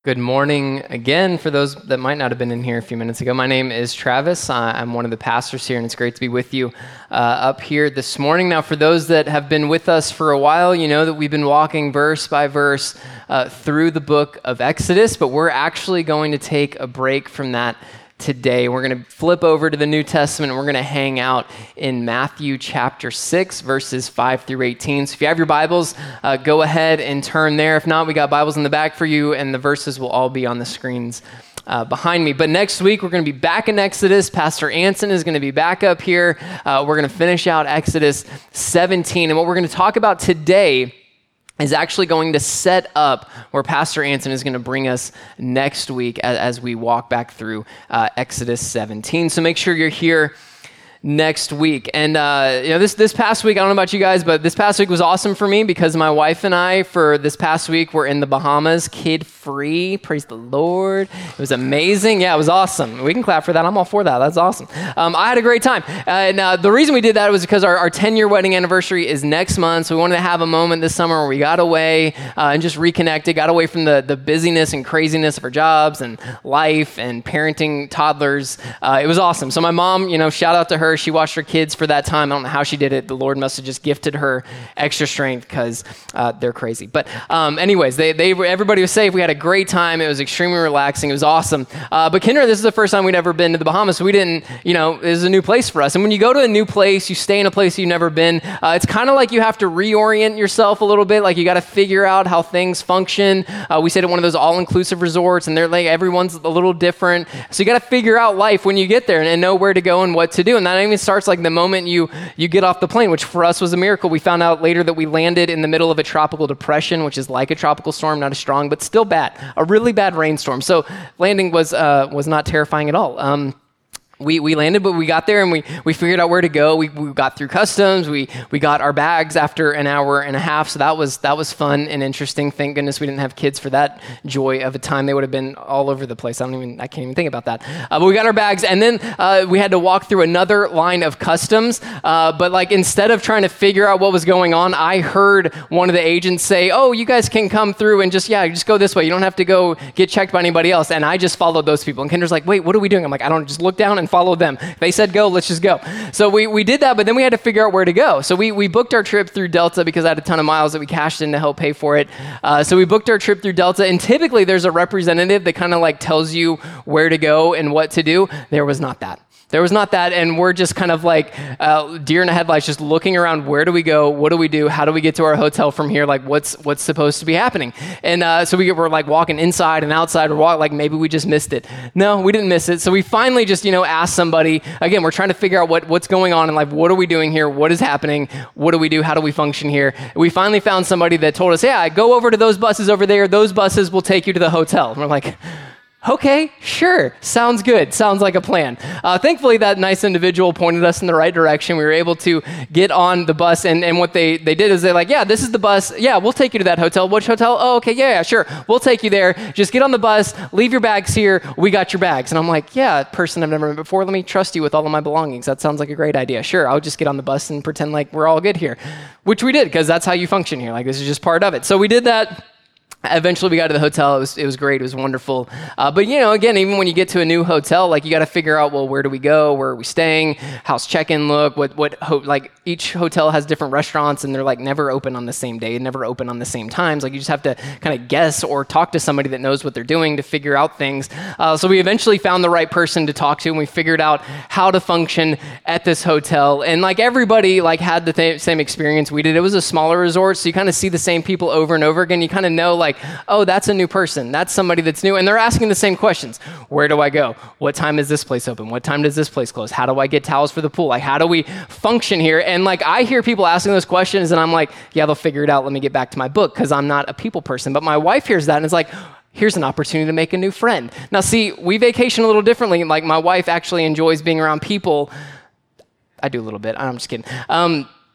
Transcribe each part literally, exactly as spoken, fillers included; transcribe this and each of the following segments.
Good morning again for those that might not have been in here a few minutes ago. My name is Travis. I'm one of the pastors here, and it's great to be with you uh, up here this morning. Now, for those that have been with us for a while, you know that we've been walking verse by verse uh, through the book of Exodus, but we're actually going to take a break from that today. We're going to flip over to the New Testament, and we're going to hang out in Matthew chapter six, verses five through eighteen. So if you have your Bibles, uh, go ahead and turn there. If not, we got Bibles in the back for you, and the verses will all be on the screens uh, behind me. But next week, we're going to be back in Exodus. Pastor Anson is going to be back up here. Uh, we're going to finish out Exodus seventeen, and what we're going to talk about today is actually going to set up where Pastor Anson is going to bring us next week as, as we walk back through uh, Exodus seventeen. So make sure you're here next week. And uh, you know, this this past week, I don't know about you guys, but this past week was awesome for me because my wife and I, for this past week, were in the Bahamas, kid-free. Praise the Lord. It was amazing. Yeah, it was awesome. We can clap for that. I'm all for that. That's awesome. Um, I had a great time. Uh, and uh, the reason we did that was because our, our ten-year wedding anniversary is next month, so we wanted to have a moment this summer where we got away uh, and just reconnected, got away from the, the busyness and craziness of our jobs and life and parenting toddlers. Uh, it was awesome. So my mom, you know, shout out to her. She watched her kids for that time. I don't know how she did it. The Lord must have just gifted her extra strength because uh, they're crazy. But um, anyways, they they everybody was safe. We had a great time. It was extremely relaxing. It was awesome. Uh, but Kendra, this is the first time we'd ever been to the Bahamas. So we didn't, you know, it was a new place for us. And when you go to a new place, you stay in a place you've never been. Uh, it's kind of like you have to reorient yourself a little bit. Like you got to figure out how things function. Uh, we stayed at one of those all-inclusive resorts, and they're like everyone's a little different. So you got to figure out life when you get there and, and know where to go and what to do. And that even starts like the moment you you get off the plane, which for us was a miracle. We found out later that we landed in the middle of a tropical depression, which is like a tropical storm, not as strong, but still bad, a really bad rainstorm. So landing was uh, was not terrifying at all. Um, We we landed, but we got there and we, we figured out where to go. We we got through customs. We we got our bags after an hour and a half. So that was that was fun and interesting. Thank goodness we didn't have kids for that joy of a time. They would have been all over the place. I don't even I can't even think about that. Uh, but we got our bags, and then uh, we had to walk through another line of customs. Uh, but like instead of trying to figure out what was going on, I heard one of the agents say, "Oh, you guys can come through and just yeah, just go this way. You don't have to go get checked by anybody else." And I just followed those people. And Kendra's like, "Wait, what are we doing?" I'm like, "I don't just look down and follow them. They said go, let's just go." So we, we did that, but then we had to figure out where to go. So we, we booked our trip through Delta because I had a ton of miles that we cashed in to help pay for it. Uh, so we booked our trip through Delta, and typically there's a representative that kind of like tells you where to go and what to do. There was not that. There was not that, and we're just kind of like uh, deer in the headlights, just looking around. Where do we go? What do we do? How do we get to our hotel from here? Like, what's what's supposed to be happening? And uh, so we were like walking inside and outside. We're walking, like maybe we just missed it. No, we didn't miss it. So we finally just you know asked somebody. Again, we're trying to figure out what what's going on in life. What are we doing here? What is happening? What do we do? How do we function here? We finally found somebody that told us, "Yeah, go over to those buses over there. Those buses will take you to the hotel." And we're like, okay, sure. Sounds good. Sounds like a plan. Uh, thankfully, that nice individual pointed us in the right direction. We were able to get on the bus, and, and what they, they did is they're like, yeah, this is the bus. Yeah, we'll take you to that hotel. Which hotel? Oh, okay, yeah, yeah, sure. We'll take you there. Just get on the bus, leave your bags here. We got your bags. And I'm like, yeah, person I've never met before, let me trust you with all of my belongings. That sounds like a great idea. Sure, I'll just get on the bus and pretend like we're all good here, which we did because that's how you function here. Like, this is just part of it. So we did that. Eventually, we got to the hotel. It was it was great. It was wonderful. Uh, but, you know, again, even when you get to a new hotel, like, you got to figure out, well, where do we go? Where are we staying? How's check-in look? What, what ho- like, each hotel has different restaurants, and they're, like, never open on the same day, never open on the same times. Like, you just have to kind of guess or talk to somebody that knows what they're doing to figure out things. Uh, so we eventually found the right person to talk to, and we figured out how to function at this hotel. And, like, everybody, like, had the th- same experience we did. It was a smaller resort, so you kind of see the same people over and over again. You kind of know, like, oh, that's a new person. That's somebody that's new. And they're asking the same questions. Where do I go? What time is this place open? What time does this place close? How do I get towels for the pool? Like, how do we function here? And like, I hear people asking those questions, and I'm like, yeah, they'll figure it out. Let me get back to my book, because I'm not a people person. But my wife hears that and is like, here's an opportunity to make a new friend. Now, see, we vacation a little differently. Like, my wife actually enjoys being around people. I do a little bit. I'm just kidding. Um,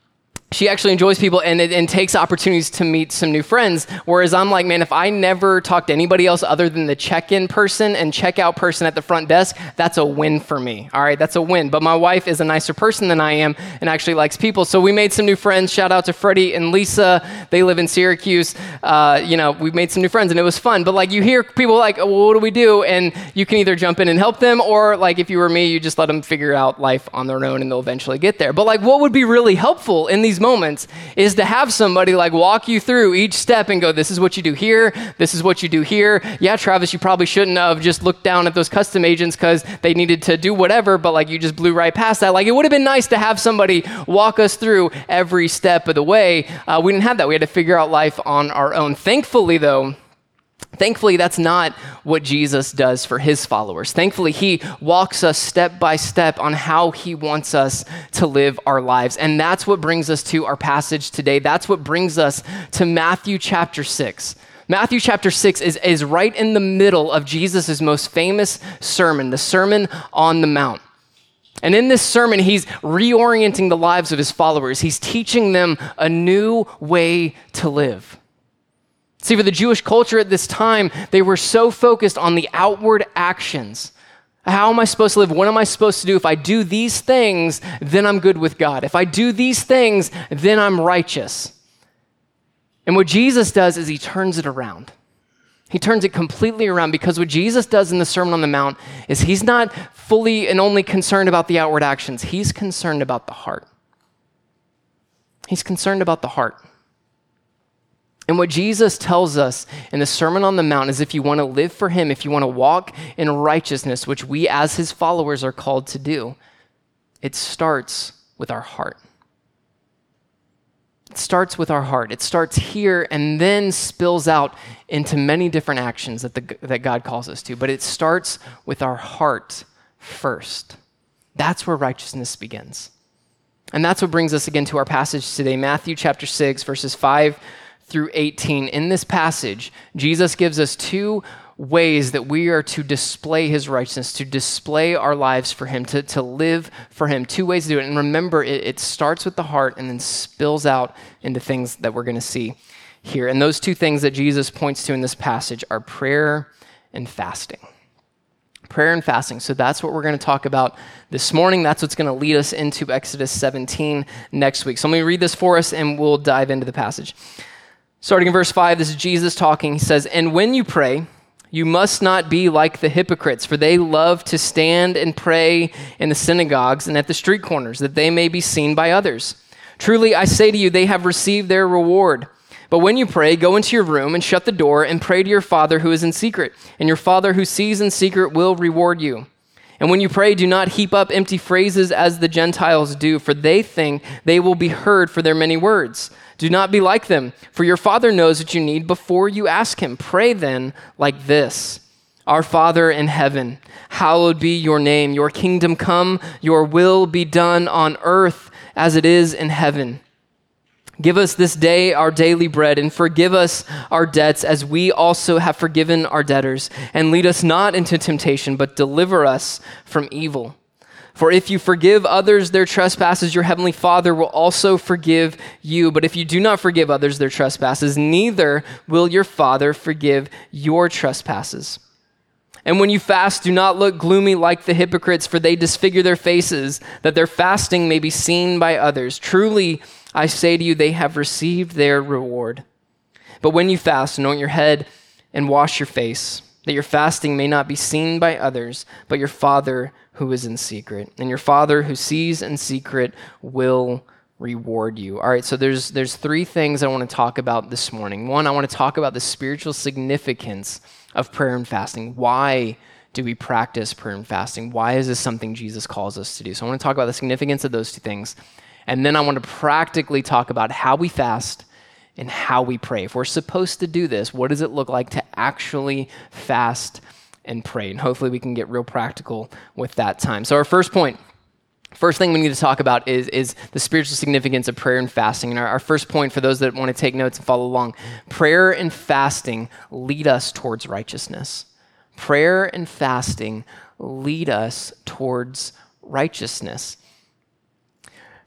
she actually enjoys people and, and takes opportunities to meet some new friends. Whereas I'm like, man, if I never talk to anybody else other than the check-in person and checkout person at the front desk, that's a win for me. All right, that's a win. But my wife is a nicer person than I am and actually likes people. So we made some new friends. Shout out to Freddie and Lisa. They live in Syracuse. Uh, you know, we made some new friends and it was fun. But like you hear people like, oh, well, what do we do? And you can either jump in and help them, or like if you were me, you just let them figure out life on their own and they'll eventually get there. But like what would be really helpful in these moments is to have somebody like walk you through each step and go, this is what you do here, this is what you do here. Yeah, Travis, you probably shouldn't have just looked down at those custom agents because they needed to do whatever, but like you just blew right past that. Like it would have been nice to have somebody walk us through every step of the way. Uh, we didn't have that. We had to figure out life on our own. Thankfully, though, Thankfully, that's not what Jesus does for his followers. Thankfully, he walks us step by step on how he wants us to live our lives. And that's what brings us to our passage today. That's what brings us to Matthew chapter six. Matthew chapter six is, is right in the middle of Jesus' most famous sermon, the Sermon on the Mount. And in this sermon, he's reorienting the lives of his followers. He's teaching them a new way to live. See, for the Jewish culture at this time, they were so focused on the outward actions. How am I supposed to live? What am I supposed to do? If I do these things, then I'm good with God. If I do these things, then I'm righteous. And what Jesus does is he turns it around. He turns it completely around, because what Jesus does in the Sermon on the Mount is he's not fully and only concerned about the outward actions. He's concerned about the heart. He's concerned about the heart. And what Jesus tells us in the Sermon on the Mount is if you want to live for him, if you want to walk in righteousness, which we as his followers are called to do, it starts with our heart. It starts with our heart. It starts here and then spills out into many different actions that, the, that God calls us to. But it starts with our heart first. That's where righteousness begins. And that's what brings us again to our passage today, Matthew chapter six, verses five through eighteen. In this passage, Jesus gives us two ways that we are to display his righteousness, to display our lives for him, to, to live for him. Two ways to do it. And remember, it, it starts with the heart and then spills out into things that we're going to see here. And those two things that Jesus points to in this passage are prayer and fasting. Prayer and fasting. So that's what we're going to talk about this morning. That's what's going to lead us into Exodus seventeen next week. So let me read this for us and we'll dive into the passage. Starting in verse five, this is Jesus talking. He says, "And when you pray, you must not be like the hypocrites, for they love to stand and pray in the synagogues and at the street corners, that they may be seen by others. Truly, I say to you, they have received their reward. But when you pray, go into your room and shut the door and pray to your Father who is in secret, and your Father who sees in secret will reward you. And when you pray, do not heap up empty phrases as the Gentiles do, for they think they will be heard for their many words. Do not be like them, for your Father knows what you need before you ask him. Pray then like this: Our Father in heaven, hallowed be your name. Your kingdom come, your will be done on earth as it is in heaven. Give us this day our daily bread, and forgive us our debts as we also have forgiven our debtors. And lead us not into temptation, but deliver us from evil. For if you forgive others their trespasses, your heavenly Father will also forgive you. But if you do not forgive others their trespasses, neither will your Father forgive your trespasses. And when you fast, do not look gloomy like the hypocrites, for they disfigure their faces, that their fasting may be seen by others. Truly, I say to you, they have received their reward. But when you fast, anoint your head and wash your face, that your fasting may not be seen by others, but your Father who is in secret. And your Father who sees in secret will reward you. All right, so there's there's three things I want to talk about this morning. One, I want to talk about the spiritual significance of prayer and fasting. Why do we practice prayer and fasting? Why is this something Jesus calls us to do? So I want to talk about the significance of those two things. And then I want to practically talk about how we fast and how we pray. If we're supposed to do this, what does it look like to actually fast and pray? And hopefully we can get real practical with that time. So our first point, first thing we need to talk about is, is the spiritual significance of prayer and fasting. And our, our first point, for those that want to take notes and follow along, prayer and fasting lead us towards righteousness. Prayer and fasting lead us towards righteousness.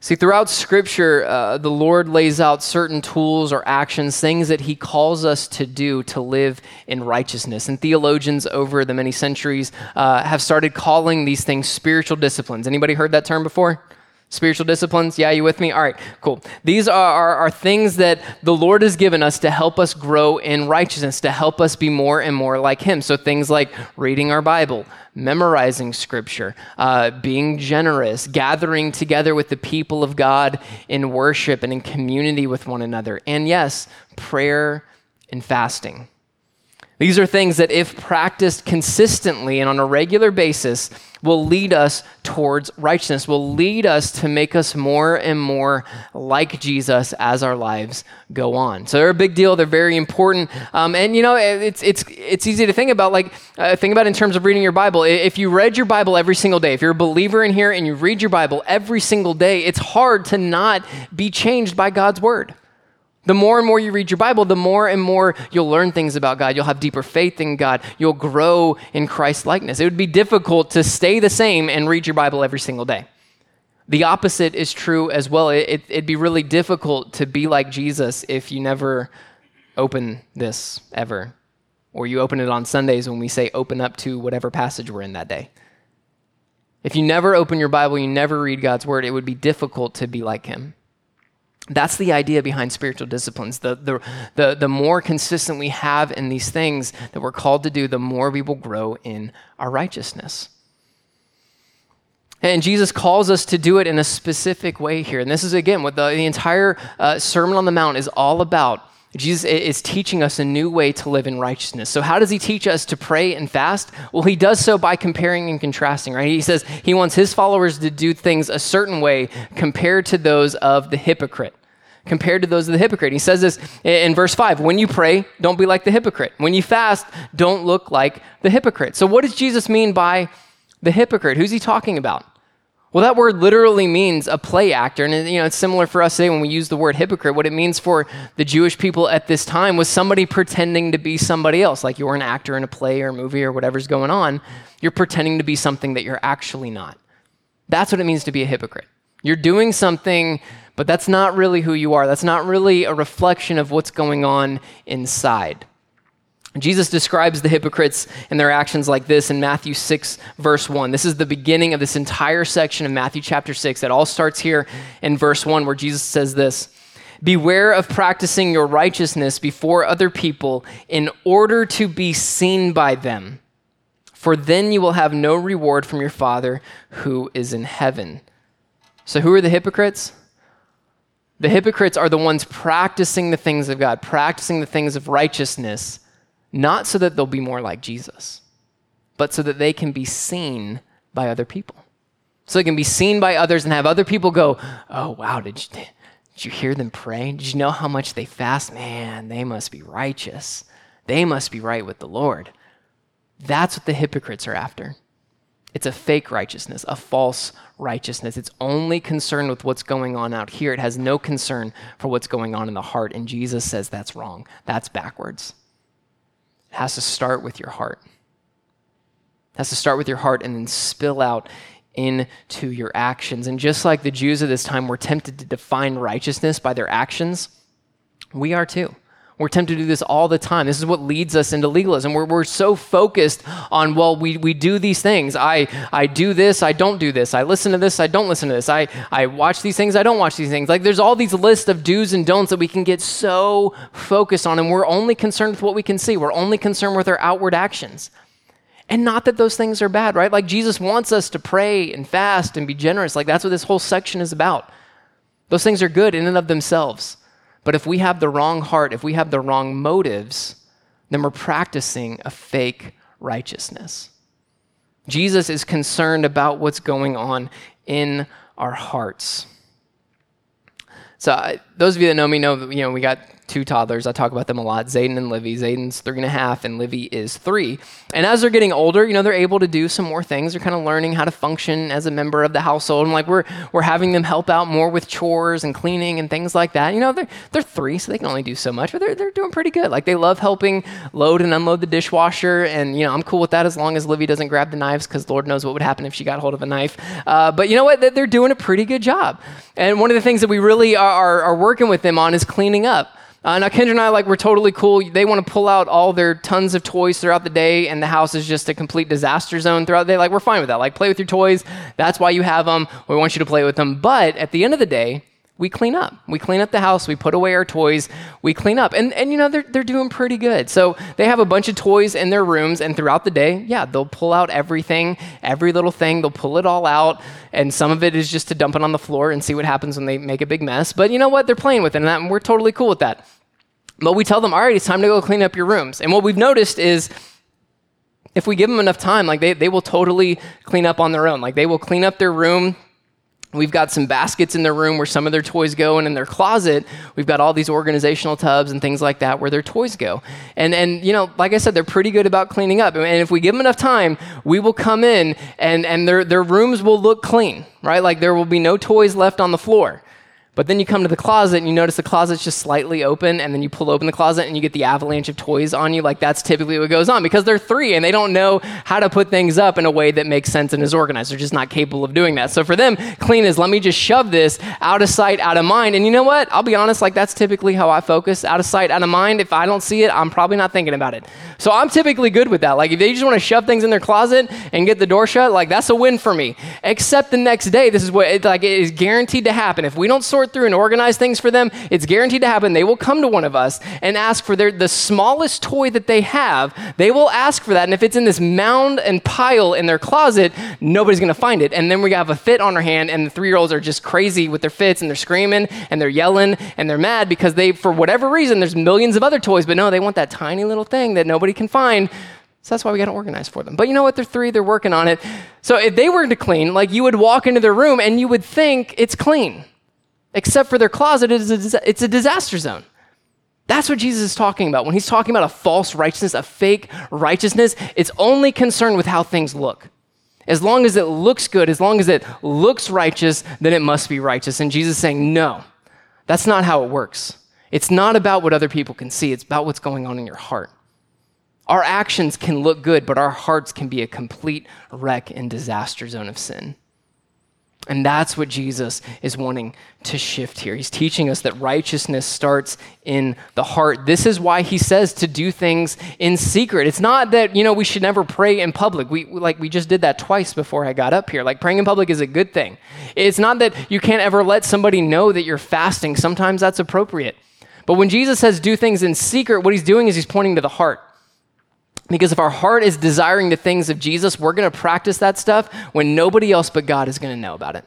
See, throughout Scripture, uh, the Lord lays out certain tools or actions, things that he calls us to do to live in righteousness. And theologians over the many centuries uh, have started calling these things spiritual disciplines. Anybody heard that term before? Spiritual disciplines? Yeah, you with me? All right, cool. These are, are, are things that the Lord has given us to help us grow in righteousness, to help us be more and more like him. So things like reading our Bible, memorizing Scripture, uh, being generous, gathering together with the people of God in worship and in community with one another. And yes, prayer and fasting. These are things that if practiced consistently and on a regular basis will lead us towards righteousness, will lead us to make us more and more like Jesus as our lives go on. So they're a big deal. They're very important. Um, and, you know, it's it's it's easy to think about, like, uh, think about in terms of reading your Bible. If you read your Bible every single day, if you're a believer in here and you read your Bible every single day, it's hard to not be changed by God's word. The more and more you read your Bible, the more and more you'll learn things about God. You'll have deeper faith in God. You'll grow in Christ likeness. It would be difficult to stay the same and read your Bible every single day. The opposite is true as well. It, it, it'd be really difficult to be like Jesus if you never open this ever, or you open it on Sundays when we say open up to whatever passage we're in that day. If you never open your Bible, you never read God's word, it would be difficult to be like him. That's the idea behind spiritual disciplines. The, the, the, the more consistent we have in these things that we're called to do, the more we will grow in our righteousness. And Jesus calls us to do it in a specific way here. And this is, again, what the, the entire uh, Sermon on the Mount is all about. Jesus is teaching us a new way to live in righteousness. So how does he teach us to pray and fast? Well, he does so by comparing and contrasting, right? He says he wants his followers to do things a certain way compared to those of the hypocrite. Compared to those of the hypocrite. He says this in verse five, when you pray, don't be like the hypocrite. When you fast, don't look like the hypocrite. So what does Jesus mean by the hypocrite? Who's he talking about? Well, that word literally means a play actor. And you know, it's similar for us today when we use the word hypocrite. What it means for the Jewish people at this time was somebody pretending to be somebody else. Like you're an actor in a play or a movie or whatever's going on. You're pretending to be something that you're actually not. That's what it means to be a hypocrite. You're doing something, but that's not really who you are. That's not really a reflection of what's going on inside. Jesus describes the hypocrites and their actions like this in Matthew six, verse one. This is the beginning of this entire section of Matthew chapter six. It all starts here in verse one, where Jesus says this, "Beware of practicing your righteousness before other people in order to be seen by them, for then you will have no reward from your Father who is in heaven." So who are the hypocrites? The hypocrites are the ones practicing the things of God, practicing the things of righteousness, not so that they'll be more like Jesus, but so that they can be seen by other people. So they can be seen by others and have other people go, "Oh, wow, did you, did you hear them pray? Did you know how much they fast? Man, they must be righteous. They must be right with the Lord." That's what the hypocrites are after. It's a fake righteousness, a false righteousness. It's only concerned with what's going on out here. It has no concern for what's going on in the heart. And Jesus says that's wrong. That's backwards. It has to start with your heart. It has to start with your heart and then spill out into your actions. And just like the Jews of this time were tempted to define righteousness by their actions, we are too. We're tempted to do this all the time. This is what leads us into legalism. We're, we're so focused on, well, we, we do these things. I, I do this, I don't do this. I listen to this, I don't listen to this. I, I watch these things, I don't watch these things. Like there's all these lists of do's and don'ts that we can get so focused on, and we're only concerned with what we can see. We're only concerned with our outward actions. And not that those things are bad, right? Like Jesus wants us to pray and fast and be generous. Like that's what this whole section is about. Those things are good in and of themselves. But if we have the wrong heart, if we have the wrong motives, then we're practicing a fake righteousness. Jesus is concerned about what's going on in our hearts. So uh, those of you that know me know that, you know, we got two toddlers. I talk about them a lot, Zayden and Livy. Zayden's three and a half and Livy is three. And as they're getting older, you know, they're able to do some more things. They're kind of learning how to function as a member of the household. And like we're we're having them help out more with chores and cleaning and things like that. You know, they're they're three, so they can only do so much, but they're they're doing pretty good. Like they love helping load and unload the dishwasher, and you know, I'm cool with that as long as Livy doesn't grab the knives, because Lord knows what would happen if she got hold of a knife. Uh, but you know what? They're doing a pretty good job. And one of the things that we really are, are, are working with them on is cleaning up. Uh, now, Kendra and I, like, we're totally cool. They want to pull out all their tons of toys throughout the day, and the house is just a complete disaster zone throughout the day. Like, we're fine with that. Like, play with your toys. That's why you have them. We want you to play with them. But at the end of the day, we clean up. We clean up the house. We put away our toys. We clean up. And, and you know, they're, they're doing pretty good. So they have a bunch of toys in their rooms, and throughout the day, yeah, they'll pull out everything, every little thing. They'll pull it all out. And some of it is just to dump it on the floor and see what happens when they make a big mess. But you know what? They're playing with it, and, that, and we're totally cool with that. But we tell them, all right, it's time to go clean up your rooms. And what we've noticed is if we give them enough time, like they, they will totally clean up on their own. Like they will clean up their room. We've got some baskets in their room where some of their toys go, and in their closet, we've got all these organizational tubs and things like that where their toys go. And, and you know, like I said, they're pretty good about cleaning up. And if we give them enough time, we will come in and, and their, their rooms will look clean, right? Like there will be no toys left on the floor. But then you come to the closet and you notice the closet's just slightly open, and then you pull open the closet and you get the avalanche of toys on you. Like that's typically what goes on because they're three and they don't know how to put things up in a way that makes sense and is organized. They're just not capable of doing that. So for them, clean is let me just shove this out of sight, out of mind. And you know what? I'll be honest, like that's typically how I focus. Out of sight, out of mind. If I don't see it, I'm probably not thinking about it. So I'm typically good with that. Like if they just want to shove things in their closet and get the door shut, like that's a win for me. Except the next day, this is what it, like it is guaranteed to happen. If we don't sort through and organize things for them, it's guaranteed to happen. They will come to one of us and ask for their the smallest toy that they have. They will ask for that. And if it's in this mound and pile in their closet, nobody's going to find it. And then we have a fit on our hand, and the three-year-olds are just crazy with their fits, and they're screaming and they're yelling and they're mad because they, for whatever reason, there's millions of other toys, but no, they want that tiny little thing that nobody can find. So that's why we got to organize for them. But you know what? They're three. They're working on it. So if they were to clean, like you would walk into their room and you would think it's clean. Except for their closet, it is a, it's a disaster zone. That's what Jesus is talking about. When he's talking about a false righteousness, a fake righteousness, it's only concerned with how things look. As long as it looks good, as long as it looks righteous, then it must be righteous. And Jesus is saying, no, that's not how it works. It's not about what other people can see. It's about what's going on in your heart. Our actions can look good, but our hearts can be a complete wreck and disaster zone of sin. And that's what Jesus is wanting to shift here. He's teaching us that righteousness starts in the heart. This is why he says to do things in secret. It's not that, you know, we should never pray in public. We like we just did that twice before I got up here. Like praying in public is a good thing. It's not that you can't ever let somebody know that you're fasting. Sometimes that's appropriate. But when Jesus says do things in secret, what he's doing is he's pointing to the heart. Because if our heart is desiring the things of Jesus, we're going to practice that stuff when nobody else but God is going to know about it.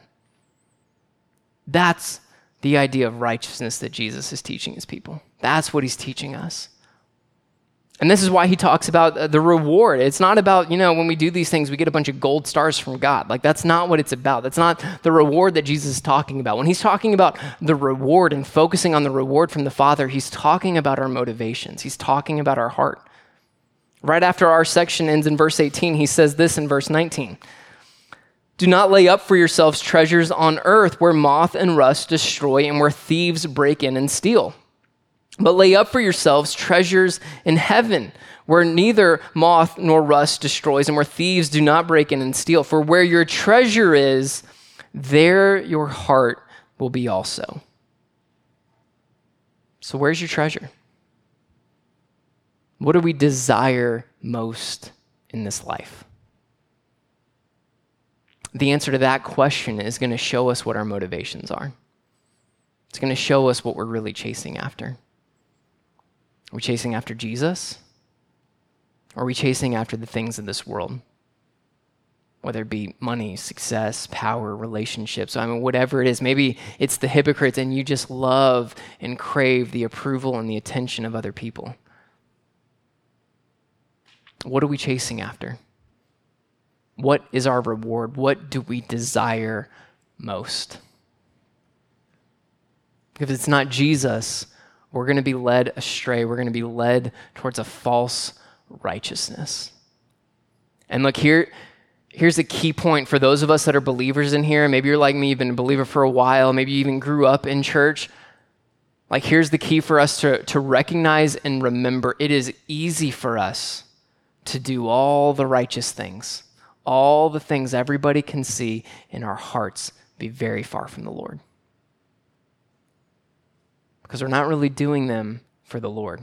That's the idea of righteousness that Jesus is teaching his people. That's what he's teaching us. And this is why he talks about the reward. It's not about, you know, when we do these things, we get a bunch of gold stars from God. Like, that's not what it's about. That's not the reward that Jesus is talking about. When he's talking about the reward and focusing on the reward from the Father, he's talking about our motivations. He's talking about our heart. Right after our section ends in verse eighteen, he says this in verse nineteen. Do not lay up for yourselves treasures on earth where moth and rust destroy and where thieves break in and steal. But lay up for yourselves treasures in heaven where neither moth nor rust destroys and where thieves do not break in and steal. For where your treasure is, there your heart will be also. So where's your treasure? What do we desire most in this life? The answer to that question is going to show us what our motivations are. It's going to show us what we're really chasing after. Are we chasing after Jesus? Or are we chasing after the things of this world? Whether it be money, success, power, relationships, I mean, whatever it is. Maybe it's the hypocrites and you just love and crave the approval and the attention of other people. What are we chasing after? What is our reward? What do we desire most? If it's not Jesus, we're going to be led astray. We're going to be led towards a false righteousness. And look, here, here's a key point for those of us that are believers in here. Maybe you're like me, you've been a believer for a while. Maybe you even grew up in church. Like, here's the key for us to, to recognize and remember. It is easy for us to do all the righteous things, all the things everybody can see, in our hearts be very far from the Lord. Because we're not really doing them for the Lord.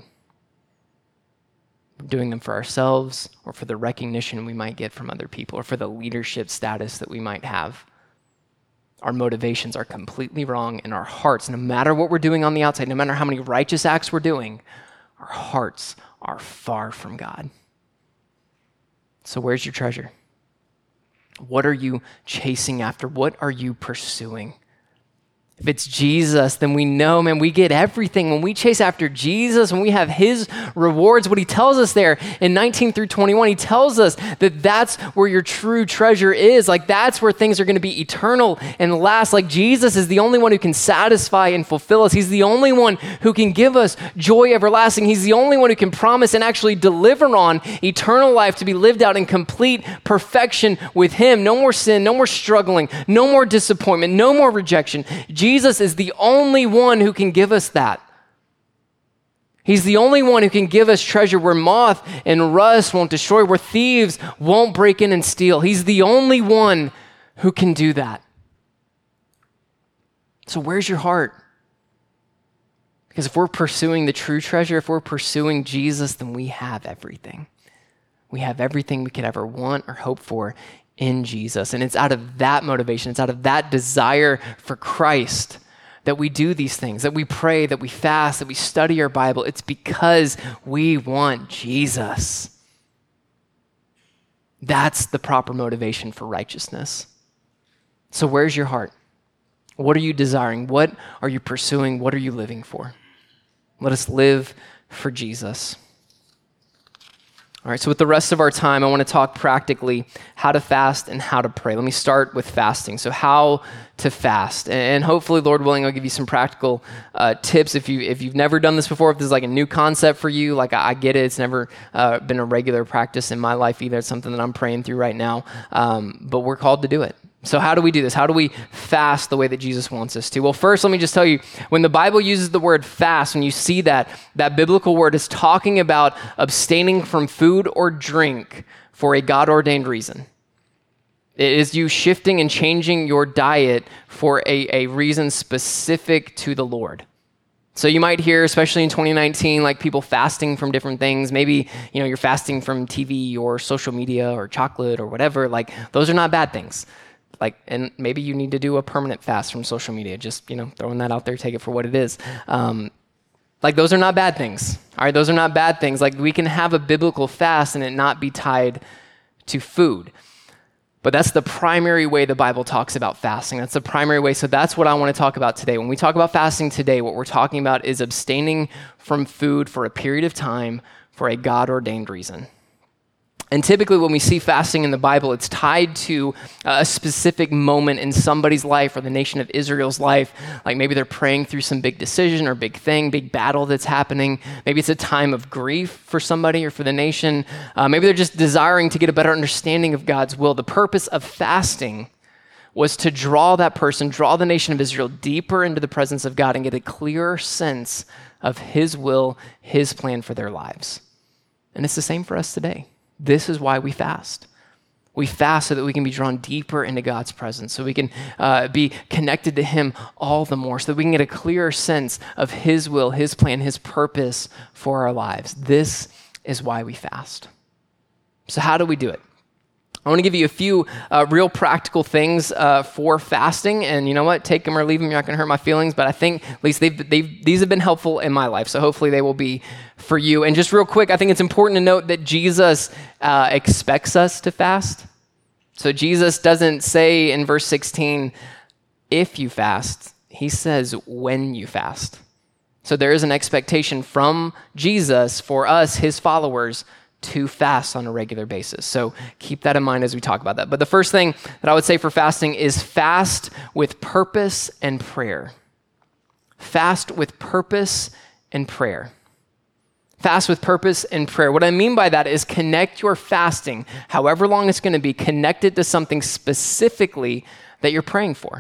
We're doing them for ourselves, or for the recognition we might get from other people, or for the leadership status that we might have. Our motivations are completely wrong, and our hearts, no matter what we're doing on the outside, no matter how many righteous acts we're doing, our hearts are far from God. So where's your treasure? What are you chasing after? What are you pursuing? If it's Jesus, then we know, man, we get everything. When we chase after Jesus, when we have his rewards, what he tells us there in nineteen through twenty-one, he tells us that that's where your true treasure is. Like, that's where things are going to be eternal and last. Like, Jesus is the only one who can satisfy and fulfill us. He's the only one who can give us joy everlasting. He's the only one who can promise and actually deliver on eternal life to be lived out in complete perfection with him. No more sin, no more struggling, no more disappointment, no more rejection. Jesus is the only one who can give us that. He's the only one who can give us treasure where moth and rust won't destroy, where thieves won't break in and steal. He's the only one who can do that. So where's your heart? Because if we're pursuing the true treasure, if we're pursuing Jesus, then we have everything. We have everything we could ever want or hope for in Jesus. And it's out of that motivation, it's out of that desire for Christ that we do these things, that we pray, that we fast, that we study our Bible. It's because we want Jesus. That's the proper motivation for righteousness. So where's your heart? What are you desiring? What are you pursuing? What are you living for? Let us live for Jesus. All right, so with the rest of our time, I want to talk practically how to fast and how to pray. Let me start with fasting. So how to fast. And hopefully, Lord willing, I'll give you some practical uh, tips. If, you, if you've never done this before, if this is like a new concept for you, like I, I get it. It's never uh, been a regular practice in my life either. It's something that I'm praying through right now. Um, but we're called to do it. So how do we do this? How do we fast the way that Jesus wants us to? Well, first, let me just tell you, when the Bible uses the word fast, when you see that, that biblical word is talking about abstaining from food or drink for a God-ordained reason. It is you shifting and changing your diet for a, a reason specific to the Lord. So you might hear, especially in twenty nineteen, like people fasting from different things. Maybe, you know, you're fasting from T V or social media or chocolate or whatever. Like, those are not bad things. Like, and maybe you need to do a permanent fast from social media. Just, you know, throwing that out there, take it for what it is. Um, like, those are not bad things. All right, those are not bad things. Like, we can have a biblical fast and it not be tied to food. But that's the primary way the Bible talks about fasting. That's the primary way. So that's what I want to talk about today. When we talk about fasting today, what we're talking about is abstaining from food for a period of time for a God-ordained reason. And typically when we see fasting in the Bible, it's tied to a specific moment in somebody's life or the nation of Israel's life. Like, maybe they're praying through some big decision or big thing, big battle that's happening. Maybe it's a time of grief for somebody or for the nation. Uh, maybe they're just desiring to get a better understanding of God's will. The purpose of fasting was to draw that person, draw the nation of Israel deeper into the presence of God and get a clearer sense of his will, his plan for their lives. And it's the same for us today. This is why we fast. We fast so that we can be drawn deeper into God's presence, so we can uh, be connected to him all the more, so that we can get a clearer sense of his will, his plan, his purpose for our lives. This is why we fast. So how do we do it? I want to give you a few uh, real practical things uh, for fasting, and you know what? Take them or leave them. You're not going to hurt my feelings, but I think at least they've, they've, these have been helpful in my life, so hopefully they will be for you. And just real quick, I think it's important to note that Jesus uh, expects us to fast. So Jesus doesn't say in verse sixteen, if you fast. He says when you fast. So there is an expectation from Jesus for us, his followers, to fast on a regular basis. So keep that in mind as we talk about that. But the first thing that I would say for fasting is fast with purpose and prayer. Fast with purpose and prayer. Fast with purpose and prayer. What I mean by that is connect your fasting, however long it's going to be, connected to something specifically that you're praying for.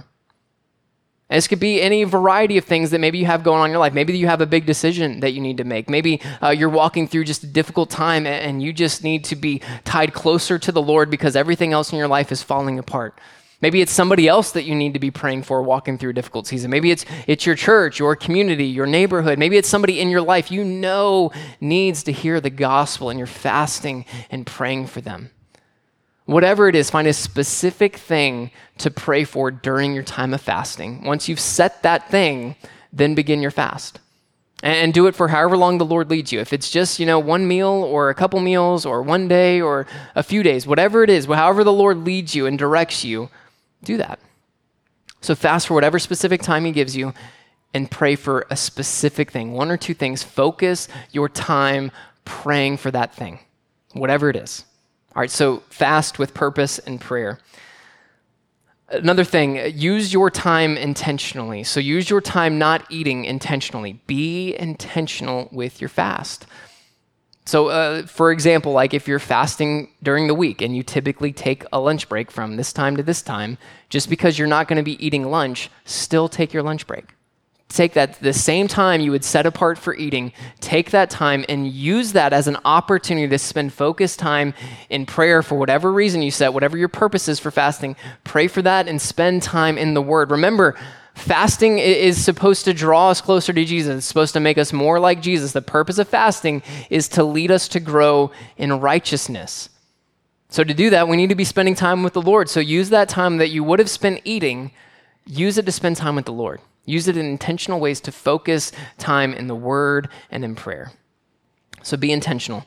And this could be any variety of things that maybe you have going on in your life. Maybe you have a big decision that you need to make. Maybe uh, you're walking through just a difficult time and, and you just need to be tied closer to the Lord because everything else in your life is falling apart. Maybe it's somebody else that you need to be praying for walking through a difficult season. Maybe it's it's your church, your community, your neighborhood. Maybe it's somebody in your life you know needs to hear the gospel and you're fasting and praying for them. Whatever it is, find a specific thing to pray for during your time of fasting. Once you've set that thing, then begin your fast. And do it for however long the Lord leads you. If it's just, you know, one meal or a couple meals or one day or a few days, whatever it is, however the Lord leads you and directs you, do that. So fast for whatever specific time he gives you and pray for a specific thing. One or two things. Focus your time praying for that thing, whatever it is. All right, so fast with purpose and prayer. Another thing, use your time intentionally. So use your time not eating intentionally. Be intentional with your fast. So uh, for example, like if you're fasting during the week and you typically take a lunch break from this time to this time, just because you're not going to be eating lunch, still take your lunch break. Take that the same time you would set apart for eating, take that time and use that as an opportunity to spend focused time in prayer for whatever reason you set, whatever your purpose is for fasting. Pray for that and spend time in the Word. Remember, fasting is supposed to draw us closer to Jesus. It's supposed to make us more like Jesus. The purpose of fasting is to lead us to grow in righteousness. So to do that, we need to be spending time with the Lord. So use that time that you would have spent eating, use it to spend time with the Lord. Use it in intentional ways to focus time in the Word and in prayer. So be intentional.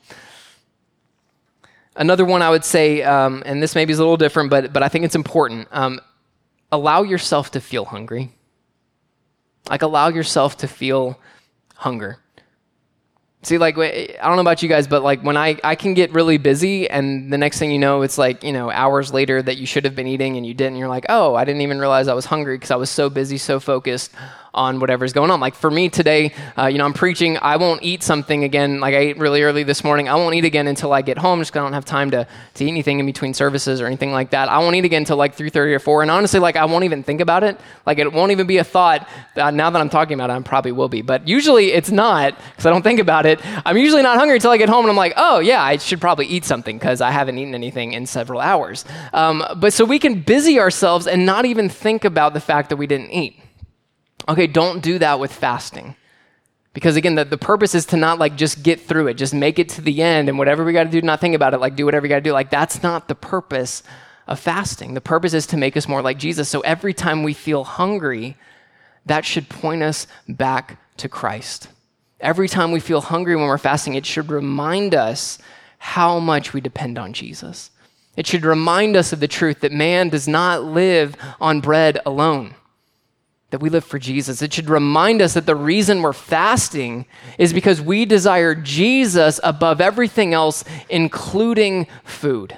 Another one I would say, um, and this maybe is a little different, but but I think it's important. Um, allow yourself to feel hungry. Like allow yourself to feel hunger. See, like, I don't know about you guys, but like when I, I can get really busy and the next thing you know, it's like, you know, hours later that you should have been eating and you didn't. You're like, oh, I didn't even realize I was hungry because I was so busy, so focused on whatever's going on. Like for me today, uh, you know, I'm preaching. I won't eat something again. Like I ate really early this morning. I won't eat again until I get home just because I don't have time to, to eat anything in between services or anything like that. I won't eat again until like three thirty or four. And honestly, like I won't even think about it. Like it won't even be a thought. Uh, now that I'm talking about it, I probably will be. But usually it's not because I don't think about it. I'm usually not hungry until I get home and I'm like, oh yeah, I should probably eat something because I haven't eaten anything in several hours. Um, but so we can busy ourselves and not even think about the fact that we didn't eat. Okay, don't do that with fasting. Because again, the, the purpose is to not like just get through it, just make it to the end and whatever we got to do, not think about it, like do whatever you got to do. Like that's not the purpose of fasting. The purpose is to make us more like Jesus. So every time we feel hungry, that should point us back to Christ. Every time we feel hungry when we're fasting, it should remind us how much we depend on Jesus. It should remind us of the truth that man does not live on bread alone, that we live for Jesus. It should remind us that the reason we're fasting is because we desire Jesus above everything else, including food.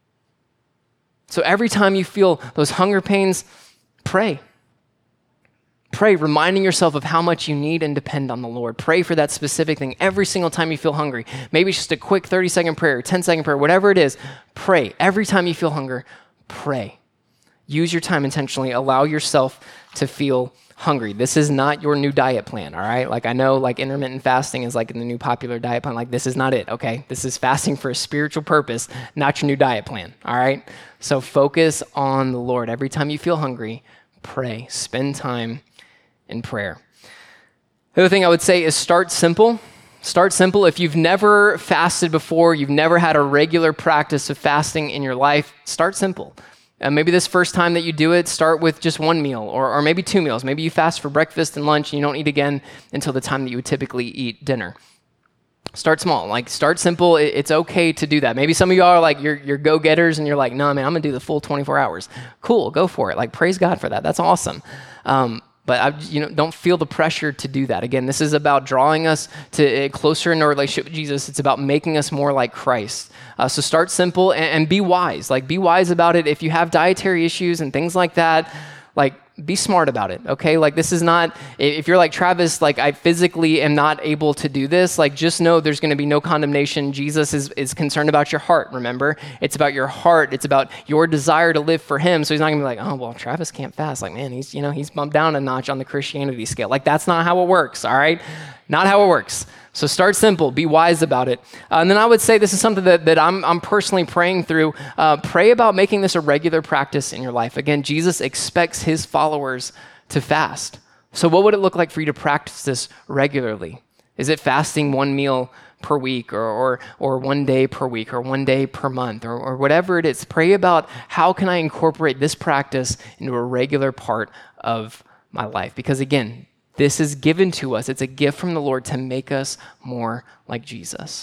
So every time you feel those hunger pains, pray. Pray, reminding yourself of how much you need and depend on the Lord. Pray for that specific thing every single time you feel hungry. Maybe it's just a quick thirty-second prayer, ten-second prayer, whatever it is. Pray. Every time you feel hunger, pray. Use your time intentionally. Allow yourself to feel hungry. This is not your new diet plan, all right? Like I know like intermittent fasting is like the new popular diet plan. Like this is not it, okay? This is fasting for a spiritual purpose, not your new diet plan, all right? So focus on the Lord. Every time you feel hungry, pray. Spend time in prayer. The other thing I would say is start simple. Start simple. If you've never fasted before, you've never had a regular practice of fasting in your life, start simple. Uh, maybe this first time that you do it, start with just one meal or, or maybe two meals. Maybe you fast for breakfast and lunch and you don't eat again until the time that you would typically eat dinner. Start small, like start simple. It, it's okay to do that. Maybe some of you are like, you're, you're go-getters and you're like, no, man, I'm gonna do the full twenty-four hours. Cool, go for it. Like praise God for that. That's awesome. Um, But I, you know, don't feel the pressure to do that. Again, this is about drawing us to closer in our relationship with Jesus. It's about making us more like Christ. Uh, so start simple and, and be wise. Like be wise about it. If you have dietary issues and things like that, like be smart about it, okay? Like this is not, if you're like, Travis, like I physically am not able to do this, like just know there's going to be no condemnation. Jesus is, is concerned about your heart, remember? It's about your heart. It's about your desire to live for him. So he's not going to be like, oh, well, Travis can't fast. Like, man, he's, you know, he's bumped down a notch on the Christianity scale. Like that's not how it works, all right? Not how it works. So start simple, be wise about it. Uh, and then I would say this is something that, that I'm, I'm personally praying through. Uh, pray about making this a regular practice in your life. Again, Jesus expects his followers to fast. So what would it look like for you to practice this regularly? Is it fasting one meal per week or or, or one day per week or one day per month or, or whatever it is? Pray about how can I incorporate this practice into a regular part of my life? Because again, this is given to us. It's a gift from the Lord to make us more like Jesus.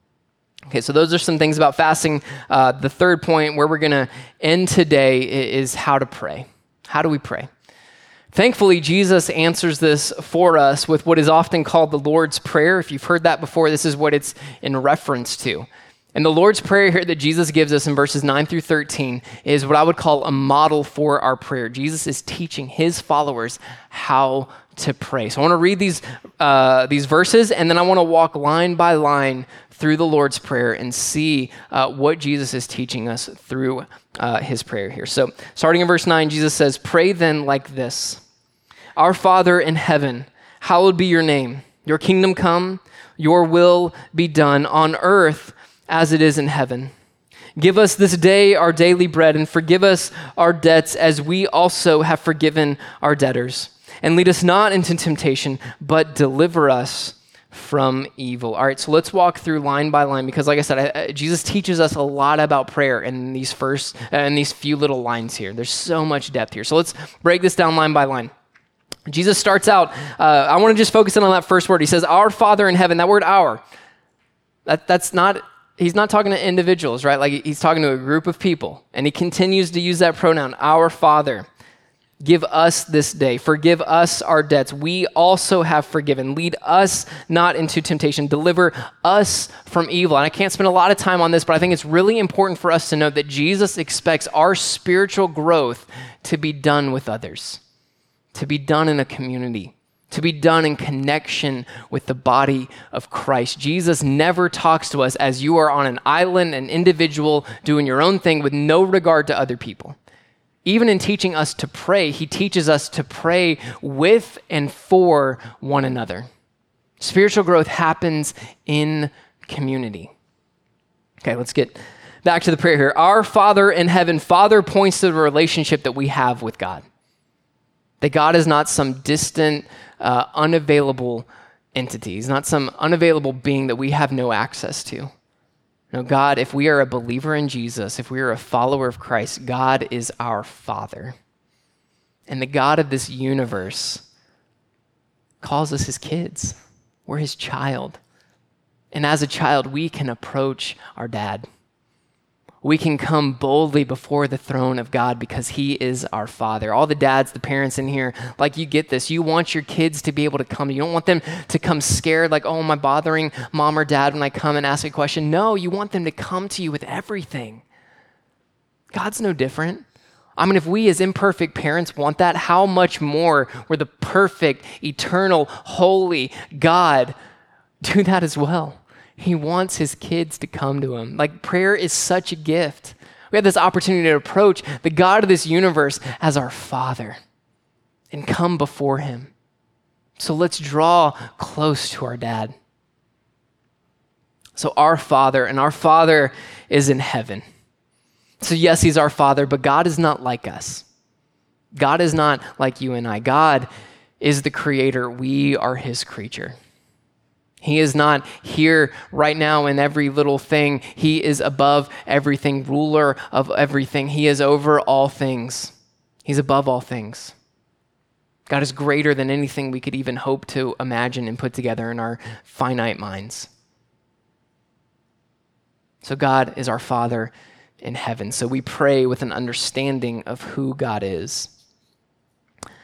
Okay, so those are some things about fasting. Uh, the third point where we're going to end today is how to pray. How do we pray? Thankfully, Jesus answers this for us with what is often called the Lord's Prayer. If you've heard that before, this is what it's in reference to. And the Lord's Prayer here that Jesus gives us in verses nine through thirteen is what I would call a model for our prayer. Jesus is teaching his followers how to pray. So I want to read these uh, these verses, and then I want to walk line by line through the Lord's Prayer and see uh, what Jesus is teaching us through uh, his prayer here. So starting in verse nine, Jesus says, "Pray then like this, Our Father in heaven, hallowed be your name. Your kingdom come, your will be done on earth as it is in heaven. Give us this day our daily bread, and forgive us our debts as we also have forgiven our debtors. And lead us not into temptation, but deliver us from evil." All right, so let's walk through line by line, because like I said, I, I, Jesus teaches us a lot about prayer in these first, uh, in these few little lines here. There's so much depth here. So let's break this down line by line. Jesus starts out, uh, I want to just focus in on that first word. He says, "Our Father in heaven." That word "our," that, that's not, he's not talking to individuals, right? Like he's talking to a group of people. And he continues to use that pronoun, "Our Father. Give us this day. Forgive us our debts. We also have forgiven. Lead us not into temptation. Deliver us from evil." And I can't spend a lot of time on this, but I think it's really important for us to know that Jesus expects our spiritual growth to be done with others, to be done in a community, to be done in connection with the body of Christ. Jesus never talks to us as you are on an island, an individual doing your own thing with no regard to other people. Even in teaching us to pray, he teaches us to pray with and for one another. Spiritual growth happens in community. Okay, let's get back to the prayer here. Our Father in heaven. Father points to the relationship that we have with God. That God is not some distant, uh, unavailable entity. He's not some unavailable being that we have no access to. No, God, if we are a believer in Jesus, if we are a follower of Christ, God is our Father. And the God of this universe calls us his kids. We're his child. And as a child, we can approach our dad. We can come boldly before the throne of God because he is our Father. All the dads, the parents in here, like you get this. You want your kids to be able to come. You don't want them to come scared like, oh, am I bothering mom or dad when I come and ask a question? No, you want them to come to you with everything. God's no different. I mean, if we as imperfect parents want that, how much more will the perfect, eternal, holy God do that as well? He wants his kids to come to him. Like prayer is such a gift. We have this opportunity to approach the God of this universe as our Father and come before him. So let's draw close to our dad. So our Father, and our Father is in heaven. So yes, he's our Father, but God is not like us. God is not like you and I. God is the creator. We are his creature. He is not here right now in every little thing. He is above everything, ruler of everything. He is over all things. He's above all things. God is greater than anything we could even hope to imagine and put together in our finite minds. So God is our Father in heaven. So we pray with an understanding of who God is.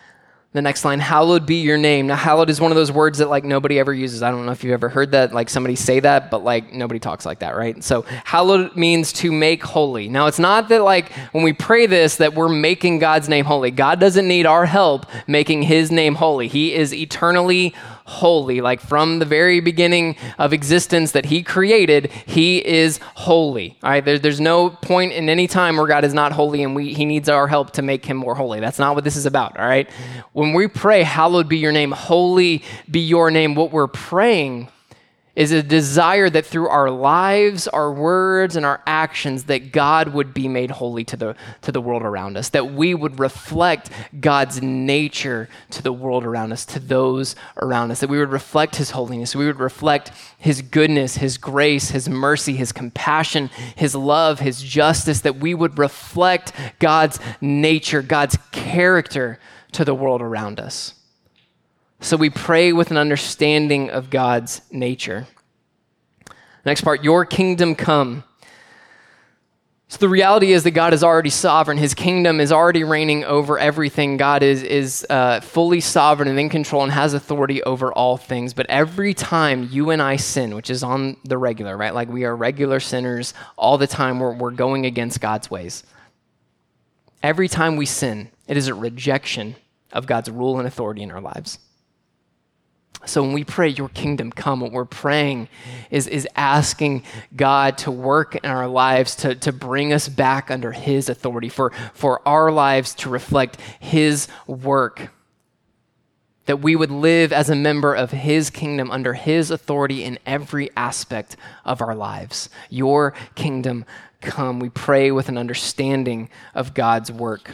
The next line, hallowed be your name. Now, hallowed is one of those words that like nobody ever uses. I don't know if you've ever heard that, like somebody say that, but like nobody talks like that, right? So hallowed means to make holy. Now, it's not that like when we pray this that we're making God's name holy. God doesn't need our help making his name holy. He is eternally holy. Like from the very beginning of existence that he created, he is holy. All right, there, there's no point in any time where God is not holy and we he needs our help to make him more holy. That's not what this is about, all right? When we pray, hallowed be your name, holy be your name, what we're praying is a desire that through our lives, our words, and our actions, that God would be made holy to the, to the world around us, that we would reflect God's nature to the world around us, to those around us, that we would reflect his holiness, we would reflect his goodness, his grace, his mercy, his compassion, his love, his justice, that we would reflect God's nature, God's character to the world around us. So we pray with an understanding of God's nature. Next part, your kingdom come. So the reality is that God is already sovereign. His kingdom is already reigning over everything. God is, is uh, fully sovereign and in control and has authority over all things. But every time you and I sin, which is on the regular, right? Like we are regular sinners all the time. We're, we're going against God's ways. Every time we sin, it is a rejection of God's rule and authority in our lives. So when we pray, your kingdom come, what we're praying is, is asking God to work in our lives to, to bring us back under his authority, for, for our lives to reflect his work, that we would live as a member of his kingdom under his authority in every aspect of our lives. Your kingdom come. We pray with an understanding of God's work.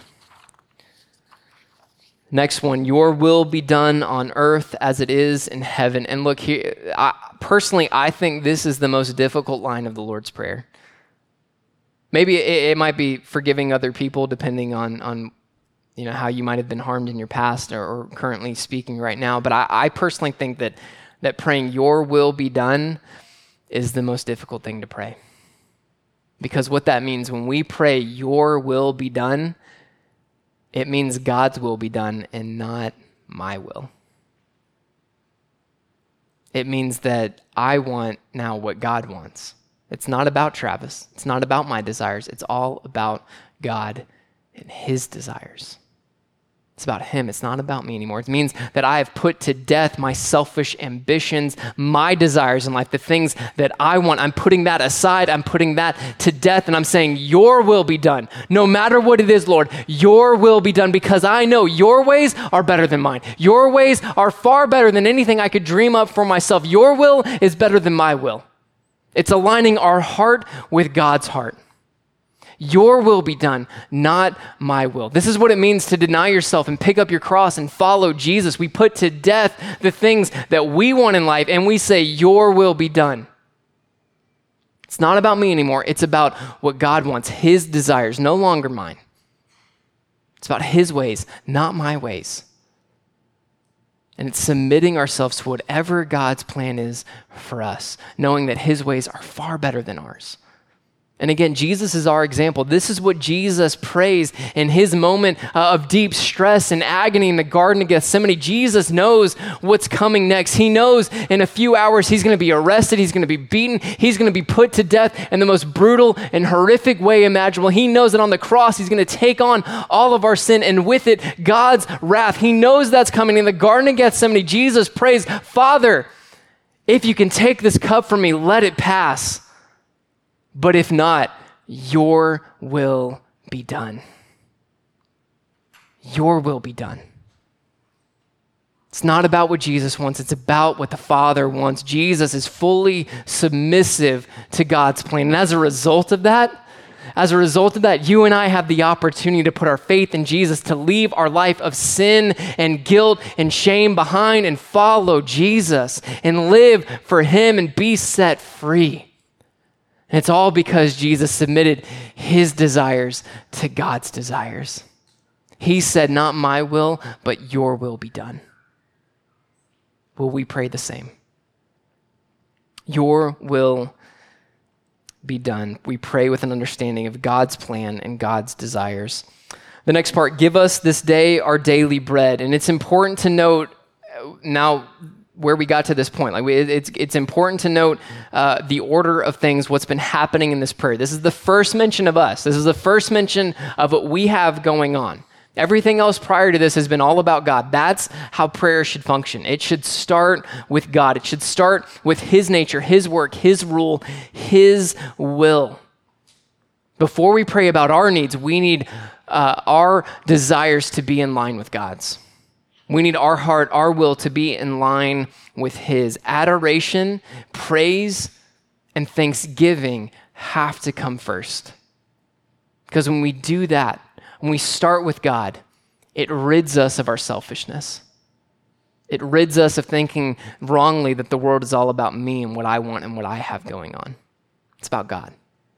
Next one, your will be done on earth as it is in heaven. And look here, I, personally, I think this is the most difficult line of the Lord's Prayer. Maybe it, it might be forgiving other people depending on, on you know, how you might have been harmed in your past or, or currently speaking right now. But I, I personally think that, that praying your will be done is the most difficult thing to pray. Because what that means, when we pray your will be done, it means God's will be done and not my will. It means that I want now what God wants. It's not about Travis. It's not about my desires. It's all about God and his desires. It's about him. It's not about me anymore. It means that I have put to death my selfish ambitions, my desires in life, the things that I want. I'm putting that aside. I'm putting that to death. And I'm saying, your will be done. No matter what it is, Lord, your will be done, because I know your ways are better than mine. Your ways are far better than anything I could dream up for myself. Your will is better than my will. It's aligning our heart with God's heart. Your will be done, not my will. This is what it means to deny yourself and pick up your cross and follow Jesus. We put to death the things that we want in life and we say, your will be done. It's not about me anymore. It's about what God wants, his desires, no longer mine. It's about his ways, not my ways. And it's submitting ourselves to whatever God's plan is for us, knowing that his ways are far better than ours. And again, Jesus is our example. This is what Jesus prays in his moment uh, of deep stress and agony in the Garden of Gethsemane. Jesus knows what's coming next. He knows in a few hours he's going to be arrested, he's going to be beaten, he's going to be put to death in the most brutal and horrific way imaginable. He knows that on the cross he's going to take on all of our sin, and with it, God's wrath. He knows that's coming. In the Garden of Gethsemane, Jesus prays, Father, if you can take this cup from me, let it pass. But if not, your will be done. Your will be done. It's not about what Jesus wants. It's about what the Father wants. Jesus is fully submissive to God's plan. And as a result of that, as a result of that, you and I have the opportunity to put our faith in Jesus, to leave our life of sin and guilt and shame behind and follow Jesus and live for him and be set free. And it's all because Jesus submitted his desires to God's desires. He said, not my will, but your will be done. Will we pray the same? Your will be done. We pray with an understanding of God's plan and God's desires. The next part, give us this day our daily bread. And it's important to note now where we got to this point. Like we, it's it's important to note uh, the order of things, what's been happening in this prayer. This is the first mention of us. This is the first mention of what we have going on. Everything else prior to this has been all about God. That's how prayer should function. It should start with God. It should start with his nature, his work, his rule, his will. Before we pray about our needs, we need uh, our desires to be in line with God's. We need our heart, our will to be in line with his. Adoration, praise, and thanksgiving have to come first. Because when we do that, when we start with God, it rids us of our selfishness. It rids us of thinking wrongly that the world is all about me and what I want and what I have going on. It's about God.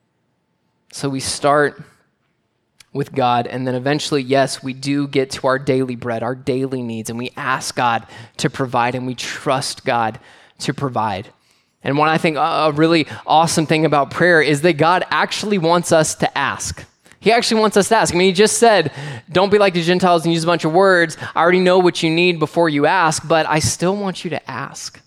So we start with God, and then eventually, yes, we do get to our daily bread, our daily needs, and we ask God to provide, and we trust God to provide. And what I think a really awesome thing about prayer is that God actually wants us to ask. He actually wants us to ask. I mean, he just said, don't be like the Gentiles and use a bunch of words. I already know what you need before you ask, but I still want you to ask.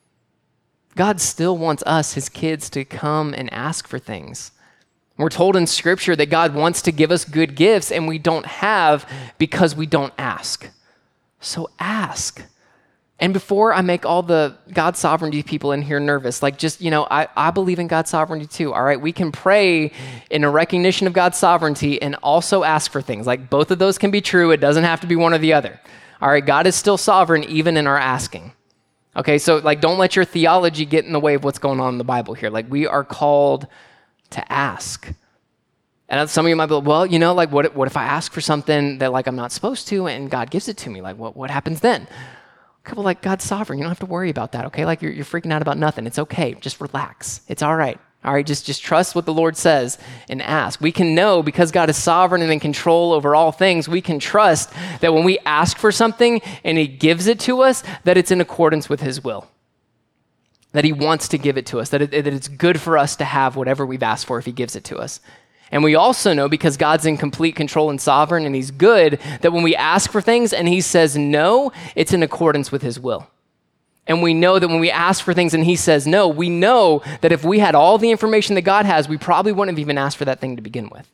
God still wants us, his kids, to come and ask for things. We're told in Scripture that God wants to give us good gifts, and we don't have because we don't ask. So ask. And before I make all the God's sovereignty people in here nervous, like just, you know, I, I believe in God's sovereignty too, all right? We can pray in a recognition of God's sovereignty and also ask for things. Like both of those can be true. It doesn't have to be one or the other. All right, God is still sovereign even in our asking. Okay, so like don't let your theology get in the way of what's going on in the Bible here. Like we are called to ask. And some of you might be like, well, you know, like what, what if I ask for something that like I'm not supposed to and God gives it to me? Like what, what happens then? Okay, well, like God's sovereign. You don't have to worry about that, okay? Like you're, you're freaking out about nothing. It's okay. Just relax. It's all right. All right, just, just trust what the Lord says and ask. We can know because God is sovereign and in control over all things, we can trust that when we ask for something and he gives it to us, that it's in accordance with his will. That he wants to give it to us, that, it, that it's good for us to have whatever we've asked for if he gives it to us. And we also know, because God's in complete control and sovereign and he's good, that when we ask for things and he says no, it's in accordance with his will. And we know that when we ask for things and he says no, we know that if we had all the information that God has, we probably wouldn't have even asked for that thing to begin with.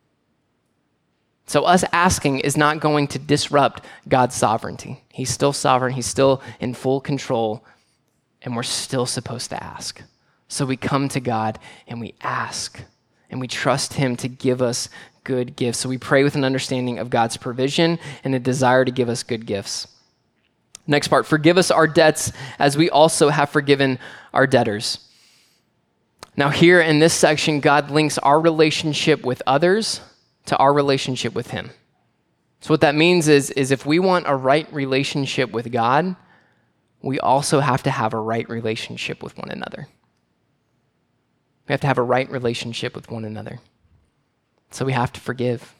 So us asking is not going to disrupt God's sovereignty. He's still sovereign. He's still in full control. And we're still supposed to ask. So we come to God and we ask and we trust him to give us good gifts. So we pray with an understanding of God's provision and a desire to give us good gifts. Next part, forgive us our debts as we also have forgiven our debtors. Now here in this section, God links our relationship with others to our relationship with him. So what that means is, is if we want a right relationship with God, we also have to have a right relationship with one another. We have to have a right relationship with one another. So we have to forgive.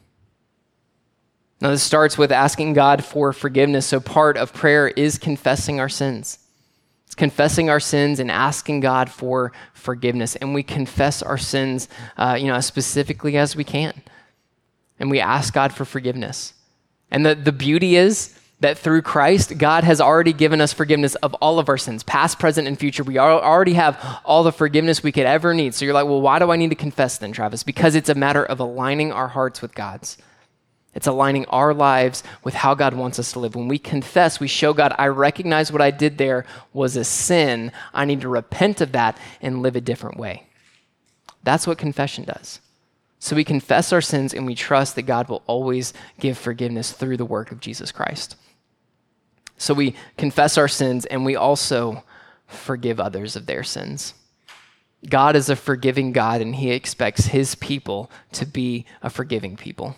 Now this starts with asking God for forgiveness. So part of prayer is confessing our sins. It's confessing our sins and asking God for forgiveness. And we confess our sins, uh, you know, as specifically as we can. And we ask God for forgiveness. And the, the beauty is that through Christ, God has already given us forgiveness of all of our sins, past, present, and future. We already have all the forgiveness we could ever need. So you're like, well, why do I need to confess then, Travis? Because it's a matter of aligning our hearts with God's. It's aligning our lives with how God wants us to live. When we confess, we show God, I recognize what I did there was a sin. I need to repent of that and live a different way. That's what confession does. So we confess our sins and we trust that God will always give forgiveness through the work of Jesus Christ. So we confess our sins and we also forgive others of their sins. God is a forgiving God and he expects his people to be a forgiving people.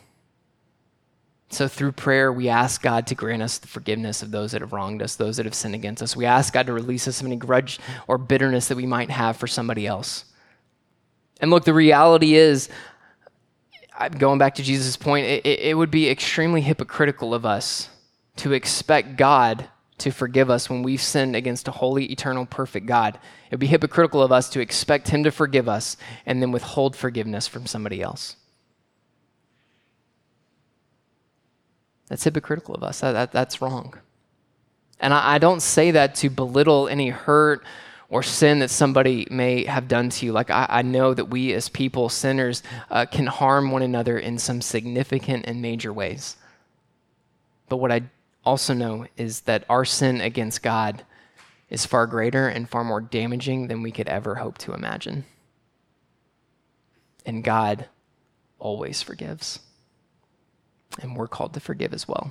So through prayer, we ask God to grant us the forgiveness of those that have wronged us, those that have sinned against us. We ask God to release us of any grudge or bitterness that we might have for somebody else. And look, the reality is, going back to Jesus' point, it, it would be extremely hypocritical of us to expect God to forgive us when we've sinned against a holy, eternal, perfect God. It would be hypocritical of us to expect him to forgive us and then withhold forgiveness from somebody else. That's hypocritical of us. That, that, that's wrong. And I, I don't say that to belittle any hurt or sin that somebody may have done to you. Like I, I know that we as people, sinners, uh, can harm one another in some significant and major ways. But what I also know is that our sin against God is far greater and far more damaging than we could ever hope to imagine. And God always forgives. And we're called to forgive as well.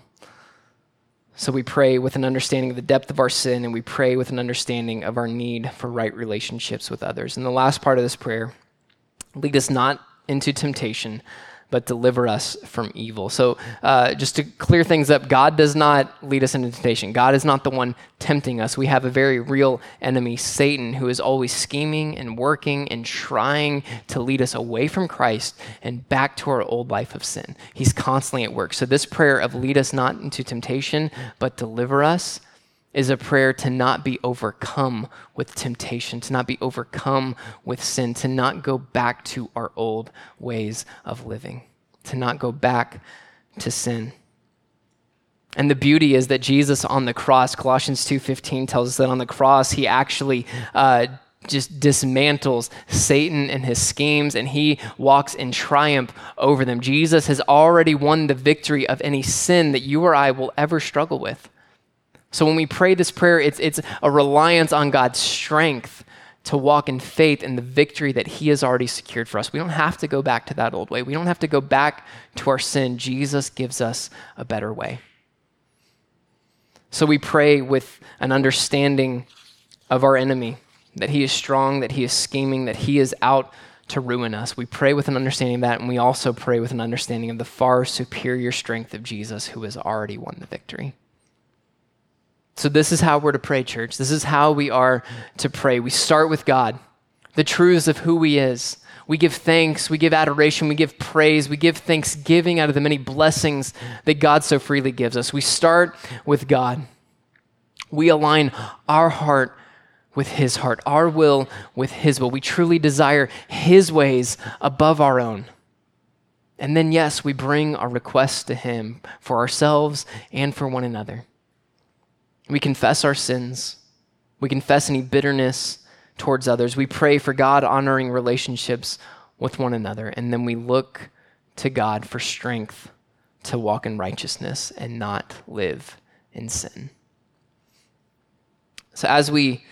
So we pray with an understanding of the depth of our sin, and we pray with an understanding of our need for right relationships with others. And the last part of this prayer, lead us not into temptation, but deliver us from evil. So uh, just to clear things up, God does not lead us into temptation. God is not the one tempting us. We have a very real enemy, Satan, who is always scheming and working and trying to lead us away from Christ and back to our old life of sin. He's constantly at work. So this prayer of lead us not into temptation, but deliver us is a prayer to not be overcome with temptation, to not be overcome with sin, to not go back to our old ways of living, to not go back to sin. And the beauty is that Jesus on the cross, Colossians two fifteen tells us that on the cross, he actually uh, just dismantles Satan and his schemes, and he walks in triumph over them. Jesus has already won the victory of any sin that you or I will ever struggle with. So when we pray this prayer, it's, it's a reliance on God's strength to walk in faith in the victory that he has already secured for us. We don't have to go back to that old way. We don't have to go back to our sin. Jesus gives us a better way. So we pray with an understanding of our enemy, that he is strong, that he is scheming, that he is out to ruin us. We pray with an understanding of that, and we also pray with an understanding of the far superior strength of Jesus, who has already won the victory. So this is how we're to pray, church. This is how we are to pray. We start with God, the truths of who he is. We give thanks, we give adoration, we give praise, we give thanksgiving out of the many blessings that God so freely gives us. We start with God. We align our heart with his heart, our will with his will. We truly desire his ways above our own. And then, yes, we bring our requests to him for ourselves and for one another. We confess our sins. We confess any bitterness towards others. We pray for God-honoring relationships with one another. And then we look to God for strength to walk in righteousness and not live in sin. So as we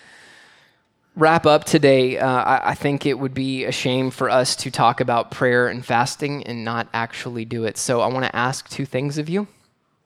wrap up today, uh, I, I think it would be a shame for us to talk about prayer and fasting and not actually do it. So I want to ask two things of you.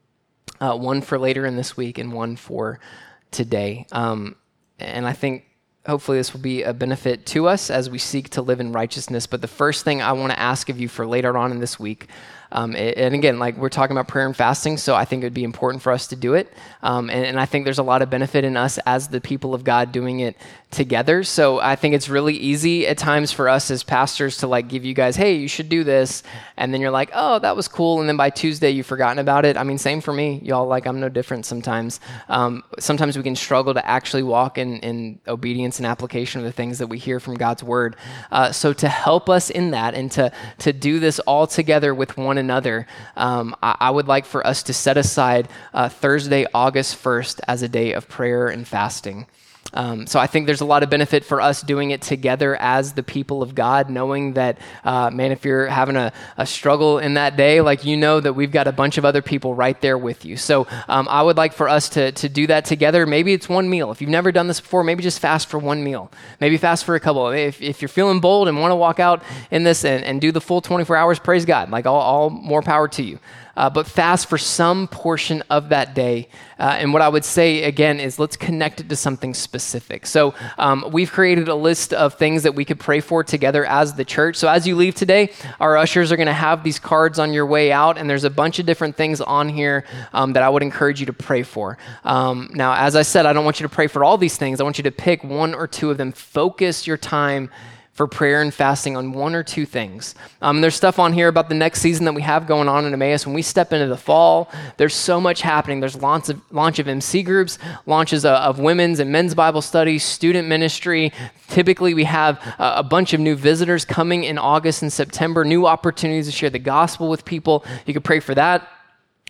Uh, one for later in this week and one for today. Um, and I think hopefully this will be a benefit to us as we seek to live in righteousness. But the first thing I want to ask of you for later on in this week, um, and again, like we're talking about prayer and fasting, so I think it would be important for us to do it. Um, and, and I think there's a lot of benefit in us as the people of God doing it together. So I think it's really easy at times for us as pastors to like give you guys, hey, you should do this. And then you're like, oh, that was cool. And then by Tuesday, you've forgotten about it. I mean, same for me. Y'all, like, I'm no different sometimes. Um, sometimes we can struggle to actually walk in, in obedience and application of the things that we hear from God's word. Uh, so to help us in that and to, to do this all together with one another, um, I, I would like for us to set aside uh, Thursday, August first as a day of prayer and fasting. Um, so I think there's a lot of benefit for us doing it together as the people of God, knowing that, uh, man, if you're having a, a struggle in that day, like, you know that we've got a bunch of other people right there with you. So um, I would like for us to to do that together. Maybe it's one meal. If you've never done this before, maybe just fast for one meal. Maybe fast for a couple. If, if you're feeling bold and want to walk out in this and, and do the full twenty-four hours, praise God. Like, all, all more power to you. Uh, but fast for some portion of that day. Uh, and what I would say, again, is let's connect it to something specific. So um, we've created a list of things that we could pray for together as the church. So as you leave today, our ushers are going to have these cards on your way out, and there's a bunch of different things on here um, that I would encourage you to pray for. Um, now, as I said, I don't want you to pray for all these things. I want you to pick one or two of them. Focus your time for prayer and fasting on one or two things. Um, there's stuff on here about the next season that we have going on in Emmaus. When we step into the fall, there's so much happening. There's launch of, launch of M C groups, launches of, of women's and men's Bible studies, student ministry. Typically, we have a, a bunch of new visitors coming in August and September, new opportunities to share the gospel with people. You could pray for that.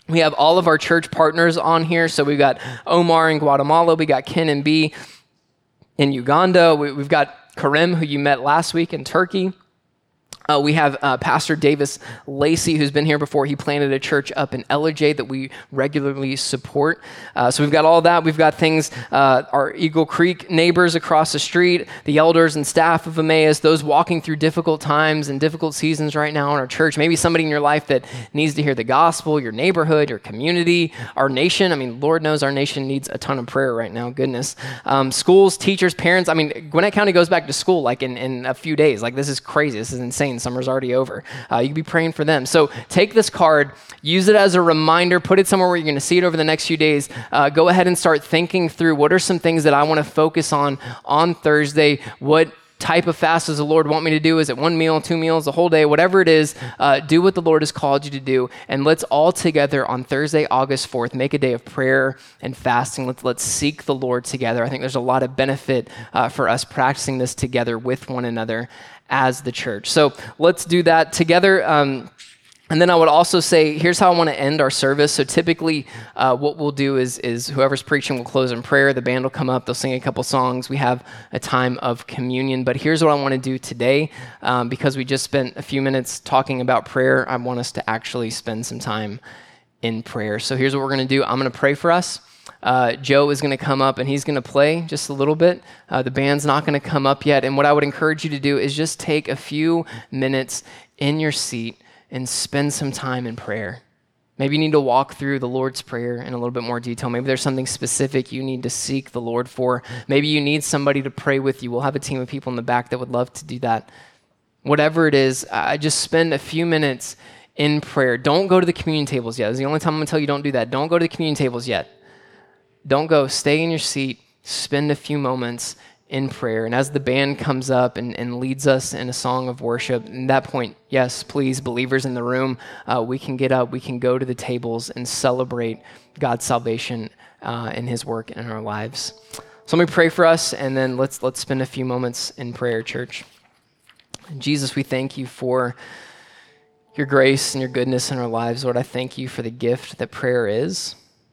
We have all of our church partners on here. So we've got Omar in Guatemala. We got Ken and B in Uganda. We, we've got Karim, who you met last week in Turkey. Uh, we have uh, Pastor Davis Lacey, who's been here before. He planted a church up in Ellijay that we regularly support. Uh, so we've got all that. We've got things, uh, our Eagle Creek neighbors across the street, the elders and staff of Emmaus, those walking through difficult times and difficult seasons right now in our church. Maybe somebody in your life that needs to hear the gospel, your neighborhood, your community, our nation. I mean, Lord knows our nation needs a ton of prayer right now, goodness. Um, schools, teachers, parents. I mean, Gwinnett County goes back to school like in, in a few days. Like, this is crazy. This is insane. Summer's already over. Uh, you can be praying for them. So take this card, use it as a reminder, put it somewhere where you're going to see it over the next few days. Uh, go ahead and start thinking through what are some things that I want to focus on on Thursday. What type of fast does the Lord want me to do? Is it one meal, two meals, the whole day, whatever it is? Uh, do what the Lord has called you to do. And let's all together on Thursday, August fourth, make a day of prayer and fasting. Let's, let's seek the Lord together. I think there's a lot of benefit uh, for us practicing this together with one another as the church. So let's do that together. Um, and then I would also say, here's how I want to end our service. So typically uh, what we'll do is, is whoever's preaching will close in prayer. The band will come up. They'll sing a couple songs. We have a time of communion. But here's what I want to do today. Um, because we just spent a few minutes talking about prayer, I want us to actually spend some time in prayer. So here's what we're going to do. I'm going to pray for us. Uh, Joe is going to come up and he's going to play just a little bit. Uh, the band's not going to come up yet. And what I would encourage you to do is just take a few minutes in your seat and spend some time in prayer. Maybe you need to walk through the Lord's Prayer in a little bit more detail. Maybe there's something specific you need to seek the Lord for. Maybe you need somebody to pray with you. We'll have a team of people in the back that would love to do that. Whatever it is, I just spend a few minutes in prayer. Don't go to the communion tables yet. This is the only time I'm going to tell you don't do that. Don't go to the communion tables yet. Don't go. Stay in your seat. Spend a few moments in prayer. And as the band comes up and, and leads us in a song of worship, at that point, yes, please, believers in the room, uh, we can get up, we can go to the tables and celebrate God's salvation uh, and his work in our lives. So let me pray for us, and then let's let's spend a few moments in prayer, church. Jesus, we thank you for your grace and your goodness in our lives. Lord, I thank you for the gift that prayer is.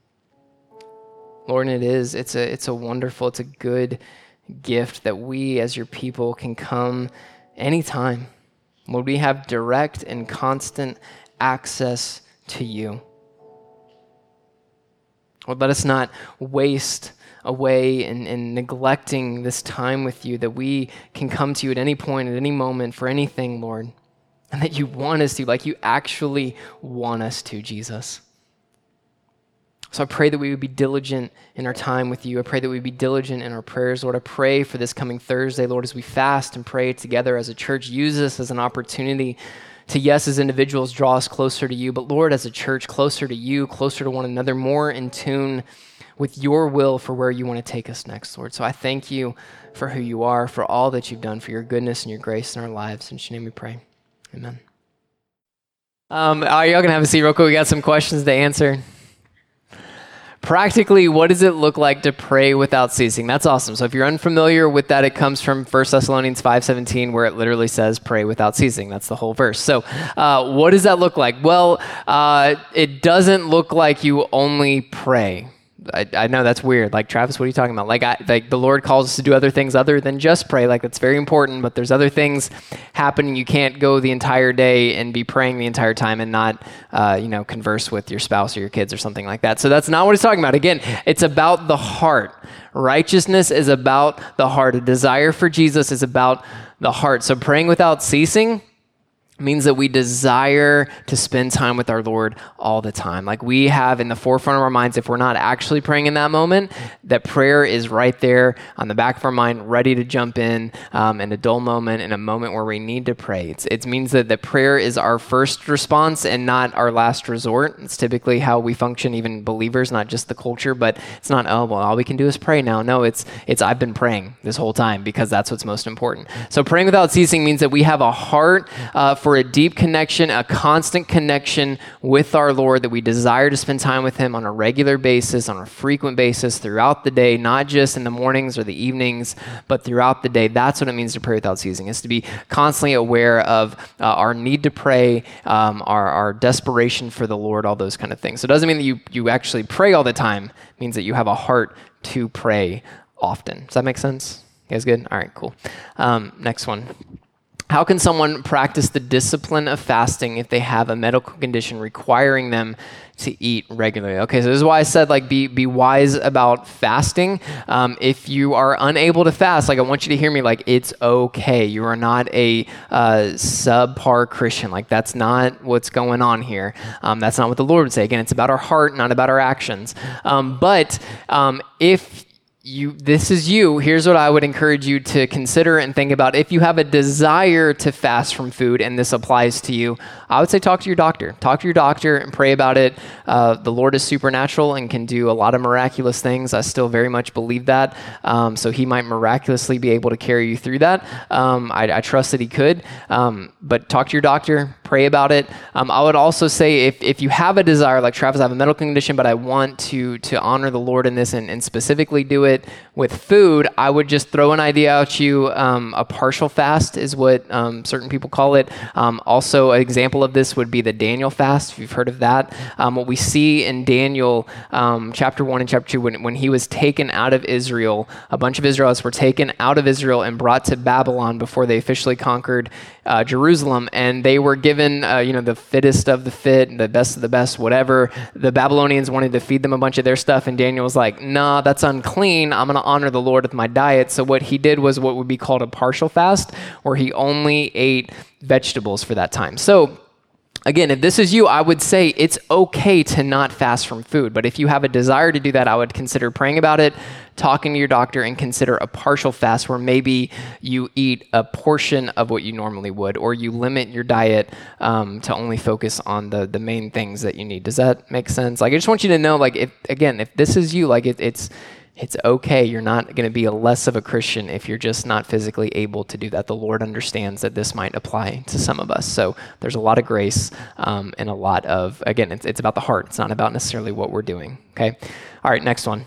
Lord, and it is, it's a, it's a wonderful, it's a good gift that we as your people can come anytime. Lord, we have direct and constant access to you. Lord, let us not waste away in, in neglecting this time with you, that we can come to you at any point, at any moment, for anything, Lord, and that you want us to, like you actually want us to, Jesus. So I pray that we would be diligent in our time with you. I pray that we would be diligent in our prayers. Lord, I pray for this coming Thursday, Lord, as we fast and pray together as a church, use this as an opportunity to, yes, as individuals, draw us closer to you, but Lord, as a church, closer to you, closer to one another, more in tune with your will for where you want to take us next, Lord. So I thank you for who you are, for all that you've done, for your goodness and your grace in our lives. In your name we pray. Amen. Um, are y'all going to have a seat real quick? We got some questions to answer. Practically, what does it look like to pray without ceasing? That's awesome. So if you're unfamiliar with that, it comes from First Thessalonians five seventeen, where it literally says pray without ceasing. That's the whole verse. So uh, what does that look like? Well, uh, it doesn't look like you only pray. I, I know that's weird. Like, Travis, what are you talking about? Like, I, like the Lord calls us to do other things other than just pray. Like, that's very important, but there's other things happening. You can't go the entire day and be praying the entire time and not, uh, you know, converse with your spouse or your kids or something like that. So that's not what he's talking about. Again, it's about the heart. Righteousness is about the heart. A desire for Jesus is about the heart. So praying without ceasing means that we desire to spend time with our Lord all the time. Like, we have in the forefront of our minds, if we're not actually praying in that moment, that prayer is right there on the back of our mind, ready to jump in um, in a dull moment, in a moment where we need to pray. It's, it means that the prayer is our first response and not our last resort. It's typically how we function, even believers, not just the culture, but it's not, oh, well, all we can do is pray now. No, it's, it's I've been praying this whole time because that's what's most important. So praying without ceasing means that we have a heart uh, for a deep connection, a constant connection with our Lord, that we desire to spend time with him on a regular basis, on a frequent basis throughout the day, not just in the mornings or the evenings, but throughout the day. That's what it means to pray without ceasing, is to be constantly aware of uh, our need to pray, um, our, our desperation for the Lord, all those kind of things. So it doesn't mean that you, you actually pray all the time. It means that you have a heart to pray often. Does that make sense? You guys good? All right, cool. Um, next one. How can someone practice the discipline of fasting if they have a medical condition requiring them to eat regularly? Okay, so this is why I said, like, be be wise about fasting. Um, if you are unable to fast, like, I want you to hear me, like, it's okay. You are not a uh, subpar Christian. Like, that's not what's going on here. Um, that's not what the Lord would say. Again, it's about our heart, not about our actions. Um, but um, if You, this is you, here's what I would encourage you to consider and think about. If you have a desire to fast from food, and this applies to you, I would say talk to your doctor. Talk to your doctor and pray about it. Uh, the Lord is supernatural and can do a lot of miraculous things. I still very much believe that. Um, so he might miraculously be able to carry you through that. Um, I, I trust that he could. Um, but talk to your doctor, pray about it. Um, I would also say if, if you have a desire, like Travis, I have a medical condition, but I want to, to honor the Lord in this and, and specifically do it with food, I would just throw an idea out to you. Um, a partial fast is what um, certain people call it. Um, also, an example of this would be the Daniel fast, if you've heard of that. Um, what we see in Daniel um, chapter one and chapter two, when, when he was taken out of Israel, a bunch of Israelites were taken out of Israel and brought to Babylon before they officially conquered uh, Jerusalem, and they were given, uh, you know, the fittest of the fit, the best of the best, whatever. The Babylonians wanted to feed them a bunch of their stuff, and Daniel was like, nah, that's unclean. I'm going to honor the Lord with my diet. So what he did was what would be called a partial fast, where he only ate vegetables for that time. So again, if this is you, I would say it's okay to not fast from food. But if you have a desire to do that, I would consider praying about it, talking to your doctor, and consider a partial fast where maybe you eat a portion of what you normally would, or you limit your diet um, to only focus on the the main things that you need. Does that make sense? Like, I just want you to know, like, if again, if this is you, like, it, it's It's okay. You're not going to be a less of a Christian if you're just not physically able to do that. The Lord understands that this might apply to some of us. So there's a lot of grace um, and a lot of, again, it's, it's about the heart. It's not about necessarily what we're doing. Okay. All right. Next one.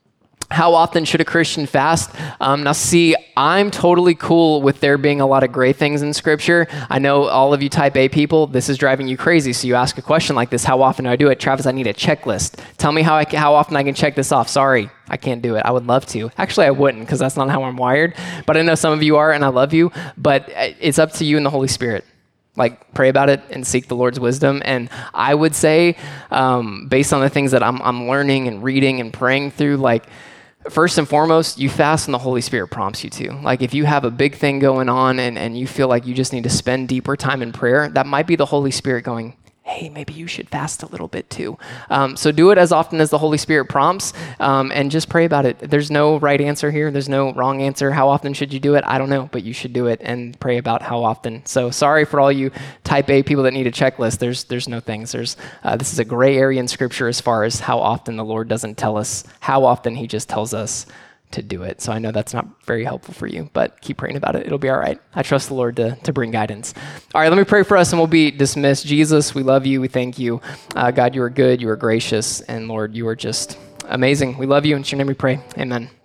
How often should a Christian fast? Um, now, see, I'm totally cool with there being a lot of great things in Scripture. I know all of you type A people, this is driving you crazy. So you ask a question like this, how often do I do it? Travis, I need a checklist. Tell me how I can, how often I can check this off. Sorry, I can't do it. I would love to. Actually, I wouldn't, because that's not how I'm wired. But I know some of you are, and I love you. But it's up to you and the Holy Spirit. Like, pray about it and seek the Lord's wisdom. And I would say, um, based on the things that I'm, I'm learning and reading and praying through, like, first and foremost, you fast and the Holy Spirit prompts you to. Like, if you have a big thing going on and, and you feel like you just need to spend deeper time in prayer, that might be the Holy Spirit going, hey, maybe you should fast a little bit too. Um, so do it as often as the Holy Spirit prompts, um, and just pray about it. There's no right answer here. There's no wrong answer. How often should you do it? I don't know, but you should do it and pray about how often. So sorry for all you type A people that need a checklist. There's there's no things. There's uh, this is a gray area in Scripture as far as how often the Lord doesn't tell us how often. He just tells us to do it. So I know that's not very helpful for you, but keep praying about it. It'll be all right. I trust the Lord to, to bring guidance. All right, let me pray for us and we'll be dismissed. Jesus, we love you. We thank you. Uh, God, you are good. You are gracious. And Lord, you are just amazing. We love you. In your name we pray. Amen.